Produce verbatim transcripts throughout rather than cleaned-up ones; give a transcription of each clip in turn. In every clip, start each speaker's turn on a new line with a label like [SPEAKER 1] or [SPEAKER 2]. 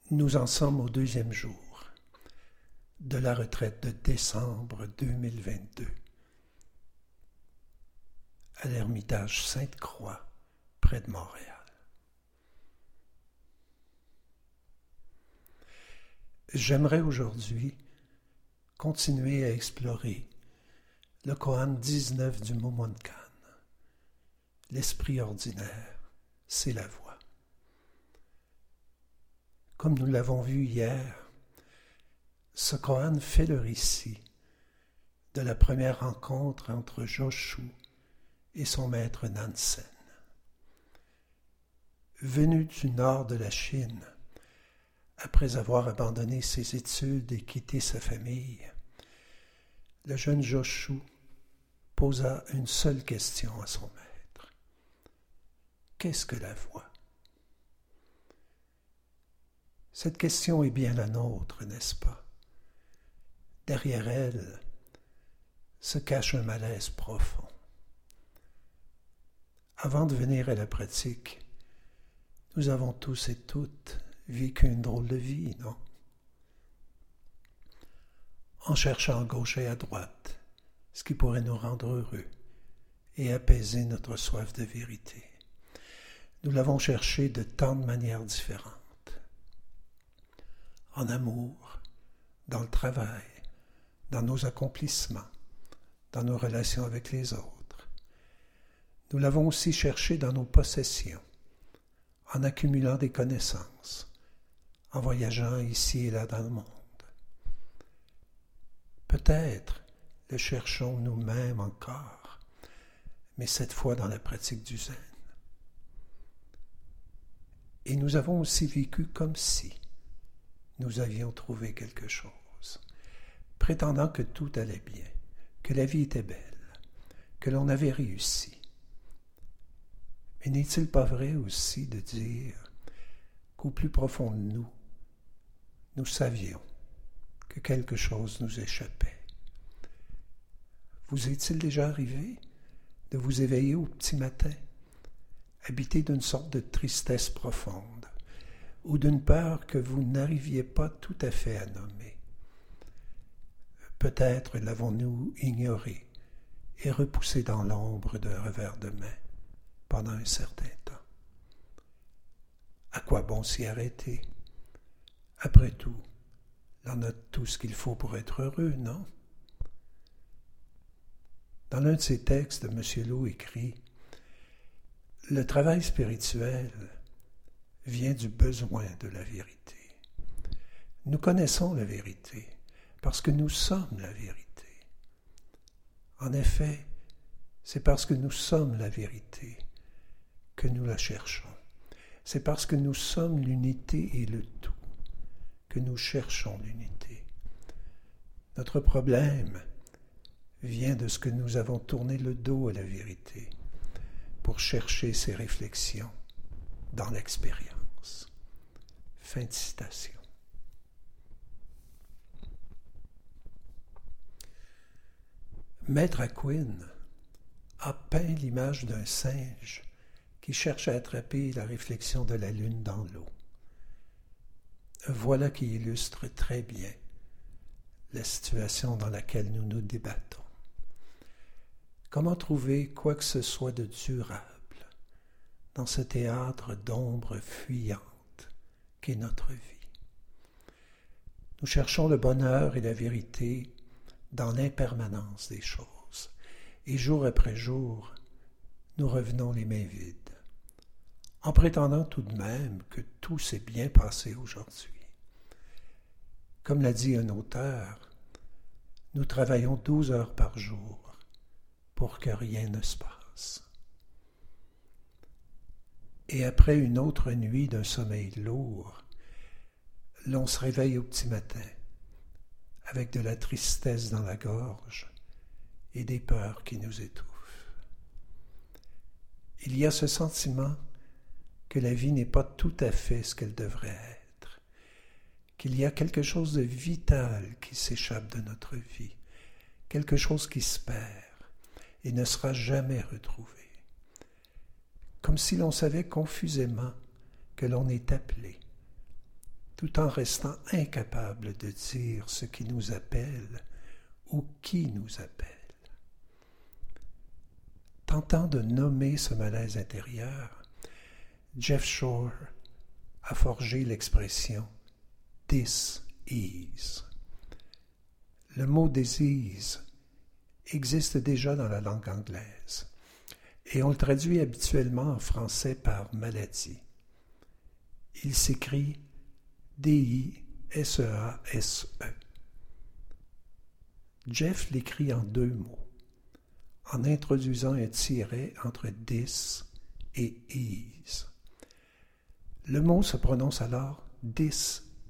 [SPEAKER 1] Nous en sommes au deuxième jour de la retraite de décembre deux mille vingt-deux à l'ermitage Sainte-Croix, près de Montréal. J'aimerais aujourd'hui continuer à explorer le koan dix-neuf du Momoncan. L'esprit ordinaire, c'est la voix. Comme nous l'avons vu hier, ce koan fait le récit de la première rencontre entre Joshu et son maître Nansen. Venu du nord de la Chine, après avoir abandonné ses études et quitté sa famille, le jeune Joshu posa une seule question à son maître. Qu'est-ce que la voix? Cette question est bien la nôtre, n'est-ce pas? Derrière elle se cache un malaise profond. Avant de venir à la pratique, nous avons tous et toutes vécu une drôle de vie, non? En cherchant à gauche et à droite ce qui pourrait nous rendre heureux et apaiser notre soif de vérité. Nous l'avons cherché de tant de manières différentes. En amour, dans le travail, dans nos accomplissements, dans nos relations avec les autres. Nous l'avons aussi cherché dans nos possessions, en accumulant des connaissances, en voyageant ici et là dans le monde. Peut-être le cherchons nous-mêmes encore, mais cette fois dans la pratique du zen. Et nous avons aussi vécu comme si nous avions trouvé quelque chose, prétendant que tout allait bien, que la vie était belle, que l'on avait réussi. Mais n'est-il pas vrai aussi de dire qu'au plus profond de nous, nous savions que quelque chose nous échappait? Vous est-il déjà arrivé de vous éveiller au petit matin, habité d'une sorte de tristesse profonde, ou d'une peur que vous n'arriviez pas tout à fait à nommer? Peut-être l'avons-nous ignoré et repoussé dans l'ombre d'un revers de main pendant un certain temps. À quoi bon s'y arrêter? Après tout, l'on a tout ce qu'il faut pour être heureux, non? Dans l'un de ses textes, M. Lowe écrit « Le travail spirituel vient du besoin de la vérité. Nous connaissons la vérité parce que nous sommes la vérité. En effet, c'est parce que nous sommes la vérité que nous la cherchons. C'est parce que nous sommes l'unité et le tout que nous cherchons l'unité. Notre problème vient de ce que nous avons tourné le dos à la vérité pour chercher ces réflexions dans l'expérience. » Fin de citation. Maître Akwin a peint l'image d'un singe qui cherche à attraper la réflexion de la lune dans l'eau. Voilà qui illustre très bien la situation dans laquelle nous nous débattons. Comment trouver quoi que ce soit de durable dans ce théâtre d'ombres fuyantes qu'est notre vie? Nous cherchons le bonheur et la vérité dans l'impermanence des choses, et jour après jour, nous revenons les mains vides, en prétendant tout de même que tout s'est bien passé aujourd'hui. Comme l'a dit un auteur, nous travaillons douze heures par jour pour que rien ne se passe. Et après une autre nuit d'un sommeil lourd, l'on se réveille au petit matin avec de la tristesse dans la gorge et des peurs qui nous étouffent. Il y a ce sentiment que la vie n'est pas tout à fait ce qu'elle devrait être, qu'il y a quelque chose de vital qui s'échappe de notre vie, quelque chose qui se perd et ne sera jamais retrouvé. Comme si l'on savait confusément que l'on est appelé tout en restant incapable de dire ce qui nous appelle ou qui nous appelle. Tentant de nommer ce malaise intérieur, Jeff Shore a forgé l'expression « dis-ease ». Le mot « disease » existe déjà dans la langue anglaise et on le traduit habituellement en français par « maladie ». Il s'écrit D I S E A S E. Jeff l'écrit en deux mots, en introduisant un tiret entre « dis » et « ease ». Le mot se prononce alors « dis-ease »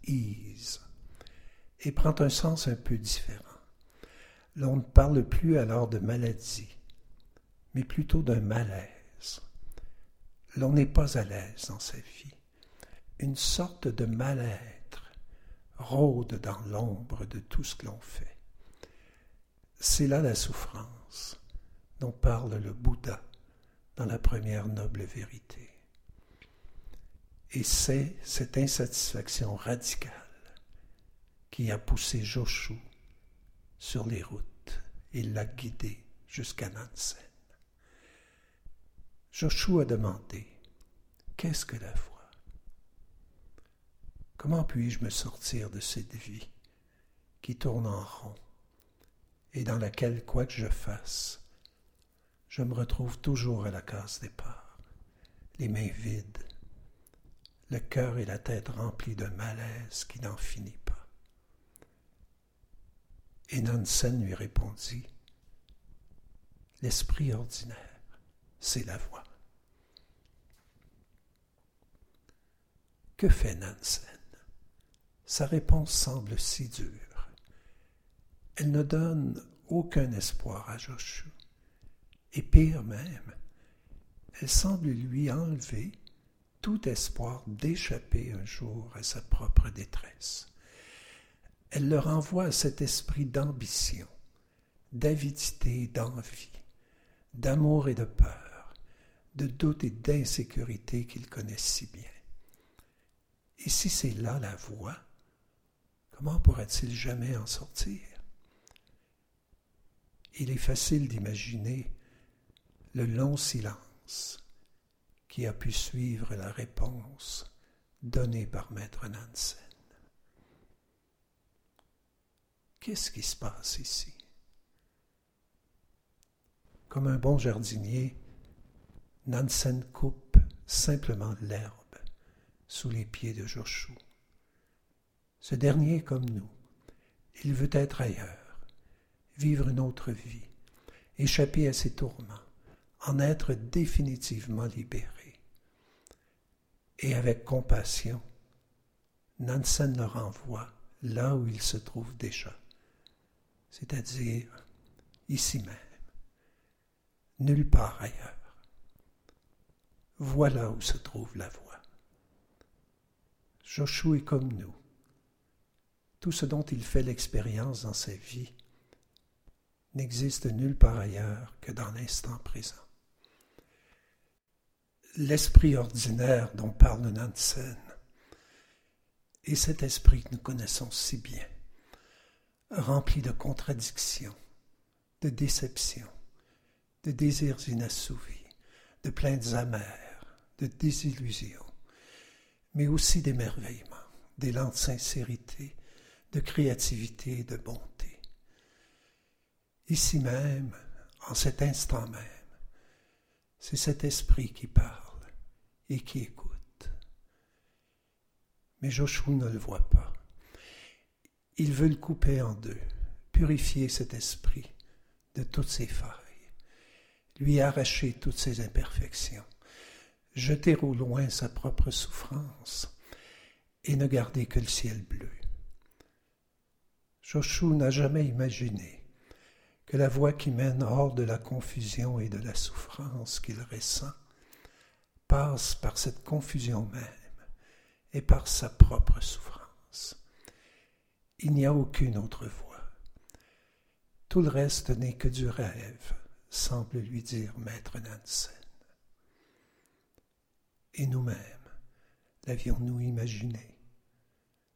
[SPEAKER 1] et prend un sens un peu différent. L'on ne parle plus alors de maladie, mais plutôt d'un malaise. L'on n'est pas à l'aise dans sa vie. Une sorte de mal-être rôde dans l'ombre de tout ce que l'on fait. C'est là la souffrance dont parle le Bouddha dans la première noble vérité. Et c'est cette insatisfaction radicale qui a poussé Joshu sur les routes et l'a guidé jusqu'à Nansen. Joshu a demandé « Qu'est-ce que la foi? Comment puis-je me sortir de cette vie qui tourne en rond et dans laquelle, quoi que je fasse, je me retrouve toujours à la case départ, les mains vides, le cœur et la tête remplis d'un malaise qui n'en finit pas. » Et Nansen lui répondit, « L'esprit ordinaire, c'est la voie. » Que fait Nansen? Sa réponse semble si dure. Elle ne donne aucun espoir à Joshu. Et pire même, elle semble lui enlever tout espoir d'échapper un jour à sa propre détresse. Elle le renvoie à cet esprit d'ambition, d'avidité et d'envie, d'amour et de peur, de doute et d'insécurité qu'il connaît si bien. Et si c'est là la voie, comment pourra-t-il jamais en sortir? Il est facile d'imaginer le long silence qui a pu suivre la réponse donnée par Maître Nansen. Qu'est-ce qui se passe ici? Comme un bon jardinier, Nansen coupe simplement l'herbe sous les pieds de Joshu. Ce dernier est comme nous. Il veut être ailleurs, vivre une autre vie, échapper à ses tourments, en être définitivement libéré. Et avec compassion, Nansen le renvoie là où il se trouve déjà, c'est-à-dire ici même, nulle part ailleurs. Voilà où se trouve la voie. Joshu est comme nous. Tout ce dont il fait l'expérience dans sa vie n'existe nulle part ailleurs que dans l'instant présent. L'esprit ordinaire dont parle Nansen est cet esprit que nous connaissons si bien, rempli de contradictions, de déceptions, de désirs inassouvis, de plaintes amères, de désillusions, mais aussi d'émerveillement, d'élan de sincérité, de créativité et de bonté. Ici même, en cet instant même, c'est cet esprit qui parle et qui écoute. Mais Joshu ne le voit pas. Il veut le couper en deux, purifier cet esprit de toutes ses failles, lui arracher toutes ses imperfections, jeter au loin sa propre souffrance et ne garder que le ciel bleu. Joshu n'a jamais imaginé que la voie qui mène hors de la confusion et de la souffrance qu'il ressent passe par cette confusion même et par sa propre souffrance. Il n'y a aucune autre voie. Tout le reste n'est que du rêve, semble lui dire Maître Nansen. Et nous-mêmes, l'avions-nous imaginé?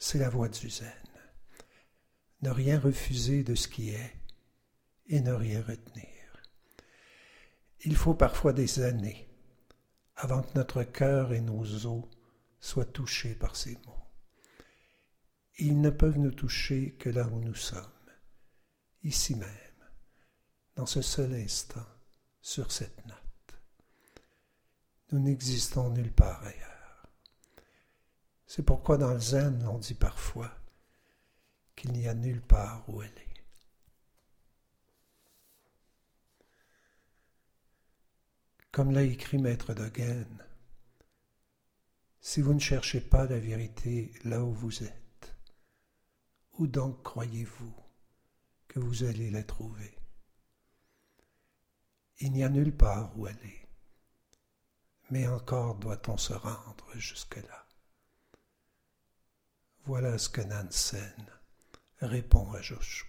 [SPEAKER 1] c'est la voie du zen. Ne rien refuser de ce qui est et ne rien retenir. Il faut parfois des années avant que notre cœur et nos os soient touchés par ces mots. Ils ne peuvent nous toucher que là où nous sommes, ici même, dans ce seul instant, sur cette natte. Nous n'existons nulle part ailleurs. C'est pourquoi dans le zen, on dit parfois qu'il n'y a nulle part où aller. Comme l'a écrit Maître Dogen, si vous ne cherchez pas la vérité là où vous êtes, où donc croyez-vous que vous allez la trouver? Il n'y a nulle part où aller, mais encore doit-on se rendre jusque-là. Voilà ce que Nansen répond à Joshu.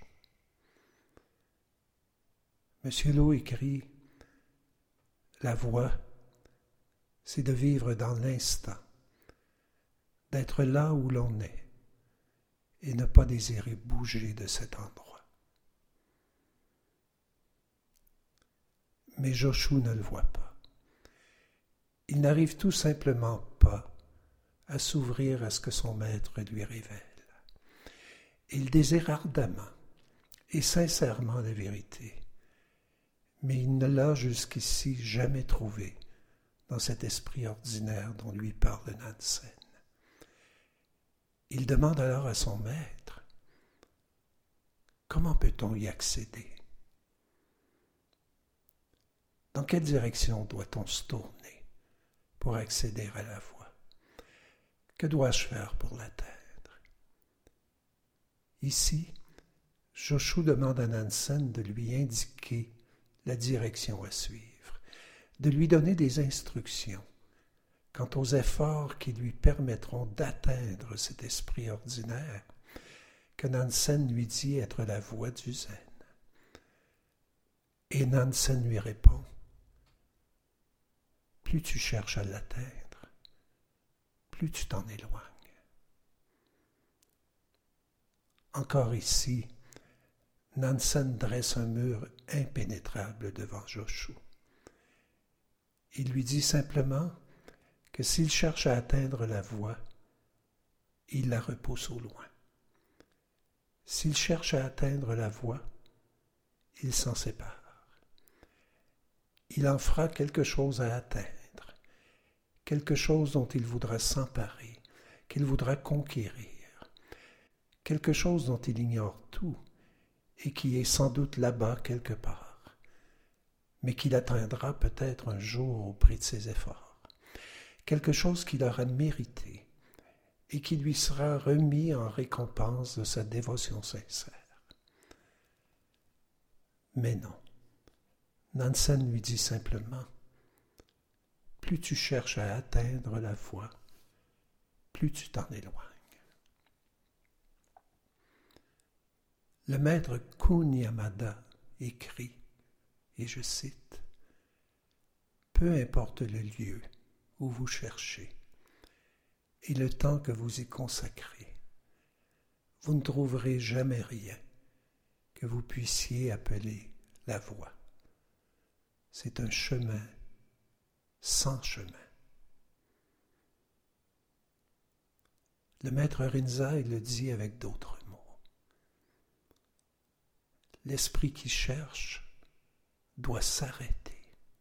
[SPEAKER 1] Monsieur Lo écrit: la voie, c'est de vivre dans l'instant, d'être là où l'on est et ne pas désirer bouger de cet endroit. Mais Joshu ne le voit pas. Il n'arrive tout simplement pas à s'ouvrir à ce que son maître lui révèle. Il désire ardemment et sincèrement la vérité, mais il ne l'a jusqu'ici jamais trouvée dans cet esprit ordinaire dont lui parle Nansen. Il demande alors à son maître: comment peut-on y accéder? Dans quelle direction doit-on se tourner pour accéder à la voie? Que dois-je faire pour l'atteindre? Ici, Joshu demande à Nansen de lui indiquer la direction à suivre, de lui donner des instructions quant aux efforts qui lui permettront d'atteindre cet esprit ordinaire que Nansen lui dit être la voie du zen. Et Nansen lui répond: plus tu cherches à l'atteindre, plus tu t'en éloignes. Encore ici, Nansen dresse un mur impénétrable devant Joshu. Il lui dit simplement que s'il cherche à atteindre la voie, il la repousse au loin. S'il cherche à atteindre la voie, il s'en sépare. Il en fera quelque chose à atteindre, quelque chose dont il voudra s'emparer, qu'il voudra conquérir, quelque chose dont il ignore tout et qui est sans doute là-bas quelque part, mais qu'il atteindra peut-être un jour au prix de ses efforts, quelque chose qu'il aura mérité et qui lui sera remis en récompense de sa dévotion sincère. Mais non, Nansen lui dit simplement: plus tu cherches à atteindre la voie, plus tu t'en éloignes. Le maître Kun Yamada écrit, et je cite: « Peu importe le lieu où vous cherchez et le temps que vous y consacrez, vous ne trouverez jamais rien que vous puissiez appeler la voie. C'est un chemin sans chemin. » Le maître Rinzai le dit avec d'autres mots. L'esprit qui cherche doit s'arrêter.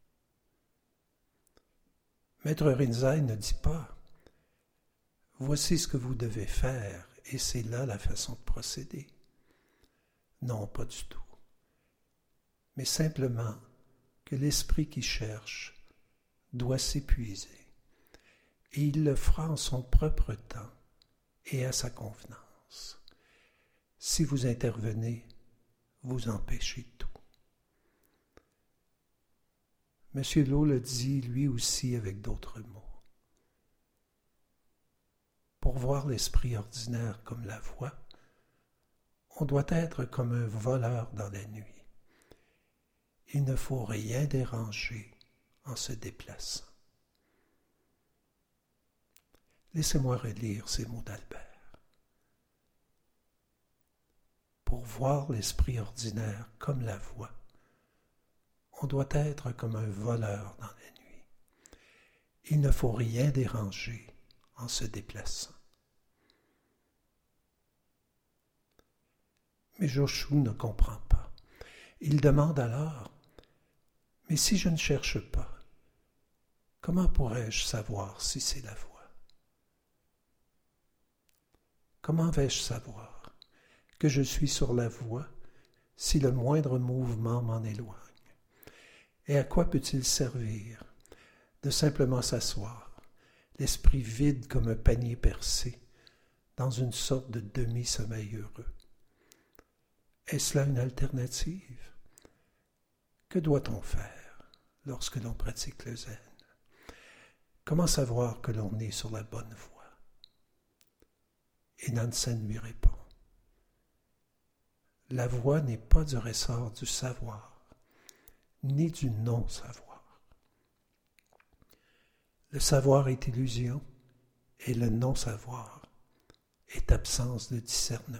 [SPEAKER 1] Maître Rinzai ne dit pas: voici ce que vous devez faire et c'est là la façon de procéder. Non, pas du tout. Mais simplement que l'esprit qui cherche doit s'épuiser et il le fera en son propre temps et à sa convenance. Si vous intervenez, vous empêchez tout. Monsieur Lo le dit lui aussi avec d'autres mots. Pour voir l'esprit ordinaire comme la voie, on doit être comme un voleur dans la nuit. Il ne faut rien déranger en se déplaçant. Laissez-moi relire ces mots d'Albert. voir l'esprit ordinaire comme la voix, on doit être comme un voleur dans la nuit. Il ne faut rien déranger en se déplaçant. Mais Joshu ne comprend pas. Il demande alors, « Mais si je ne cherche pas, comment pourrais-je savoir si c'est la voie? Comment vais-je savoir que je suis sur la voie si le moindre mouvement m'en éloigne? Et à quoi peut-il servir de simplement s'asseoir, l'esprit vide comme un panier percé, dans une sorte de demi-sommeil heureux? Est-ce là une alternative? Que doit-on faire lorsque l'on pratique le zen? Comment savoir que l'on est sur la bonne voie? Et Nansen lui répond, la voie n'est pas du ressort du savoir, ni du non-savoir. Le savoir est illusion et le non-savoir est absence de discernement.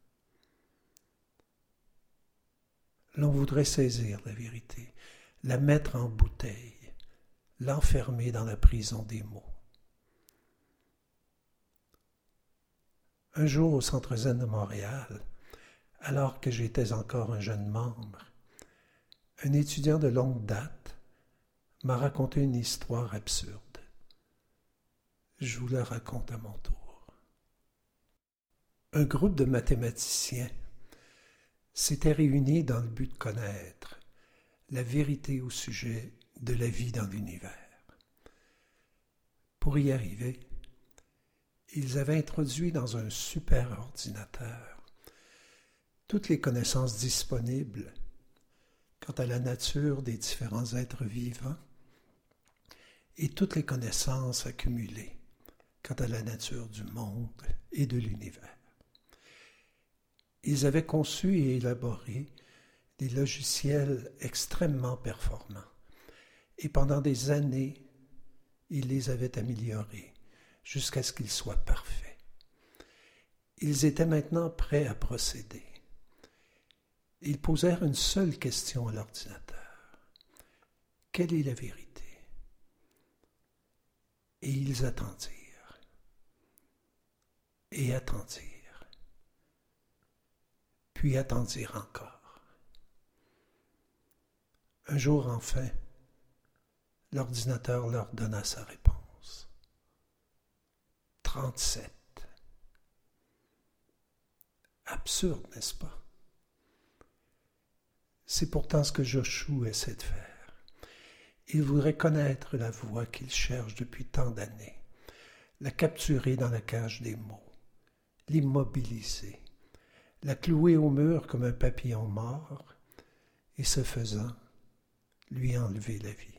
[SPEAKER 1] L'on voudrait saisir la vérité, la mettre en bouteille, l'enfermer dans la prison des mots. Un jour au Centre Zen de Montréal, alors que j'étais encore un jeune membre, un étudiant de longue date m'a raconté une histoire absurde. Je vous la raconte à mon tour. Un groupe de mathématiciens s'était réuni dans le but de connaître la vérité au sujet de la vie dans l'univers. Pour y arriver, ils avaient introduit dans un superordinateur toutes les connaissances disponibles quant à la nature des différents êtres vivants et toutes les connaissances accumulées quant à la nature du monde et de l'univers. Ils avaient conçu et élaboré des logiciels extrêmement performants et pendant des années, ils les avaient améliorés jusqu'à ce qu'ils soient parfaits. Ils étaient maintenant prêts à procéder. Ils posèrent une seule question à l'ordinateur. Quelle est la vérité? Et ils attendirent. Et attendirent. Puis attendirent encore. Un jour, enfin, l'ordinateur leur donna sa réponse. trente-sept. Absurde, n'est-ce pas? C'est pourtant ce que Joshu essaie de faire. Il voudrait connaître la voie qu'il cherche depuis tant d'années, la capturer dans la cage des mots, l'immobiliser, la clouer au mur comme un papillon mort, et ce faisant, lui enlever la vie.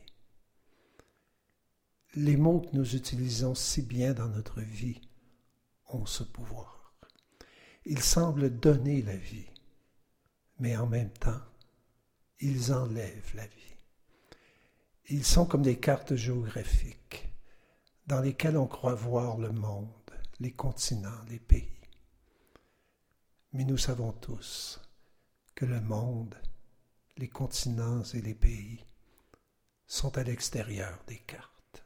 [SPEAKER 1] Les mots que nous utilisons si bien dans notre vie ont ce pouvoir. Ils semblent donner la vie, mais en même temps, ils enlèvent la vie. Ils sont comme des cartes géographiques dans lesquelles on croit voir le monde, les continents, les pays. Mais nous savons tous que le monde, les continents et les pays sont à l'extérieur des cartes.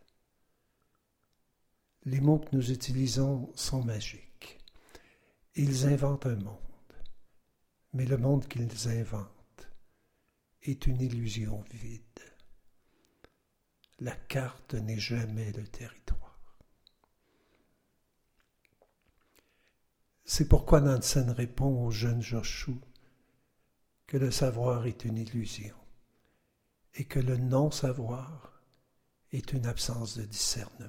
[SPEAKER 1] Les mots que nous utilisons sont magiques. Ils inventent un monde, mais le monde qu'ils inventent est une illusion vide. La carte n'est jamais le territoire. C'est pourquoi Nansen répond au jeune Joshu que le savoir est une illusion et que le non-savoir est une absence de discernement.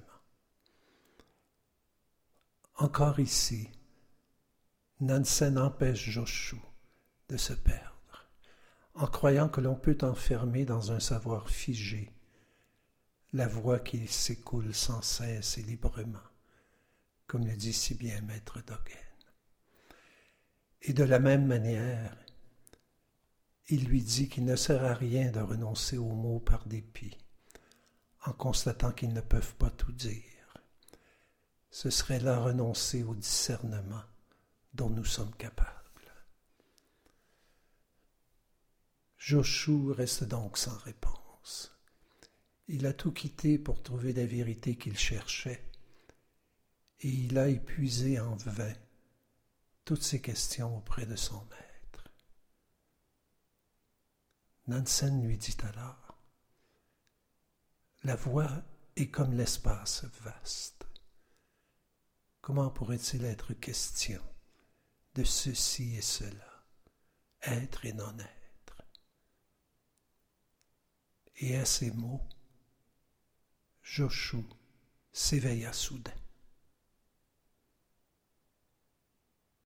[SPEAKER 1] Encore ici, Nansen empêche Joshu de se perdre, en croyant que l'on peut enfermer dans un savoir figé la voie qui s'écoule sans cesse et librement, comme le dit si bien Maître Dogen. Et de la même manière, il lui dit qu'il ne sert à rien de renoncer aux mots par dépit, en constatant qu'ils ne peuvent pas tout dire. Ce serait là renoncer au discernement dont nous sommes capables. Joshua reste donc sans réponse. Il a tout quitté pour trouver la vérité qu'il cherchait, et il a épuisé en vain toutes ses questions auprès de son maître. Nansen lui dit alors, « La voie est comme l'espace vaste. Comment pourrait-il être question de ceci et cela, être et non-être ?» Et à ces mots, Joshua s'éveilla soudain.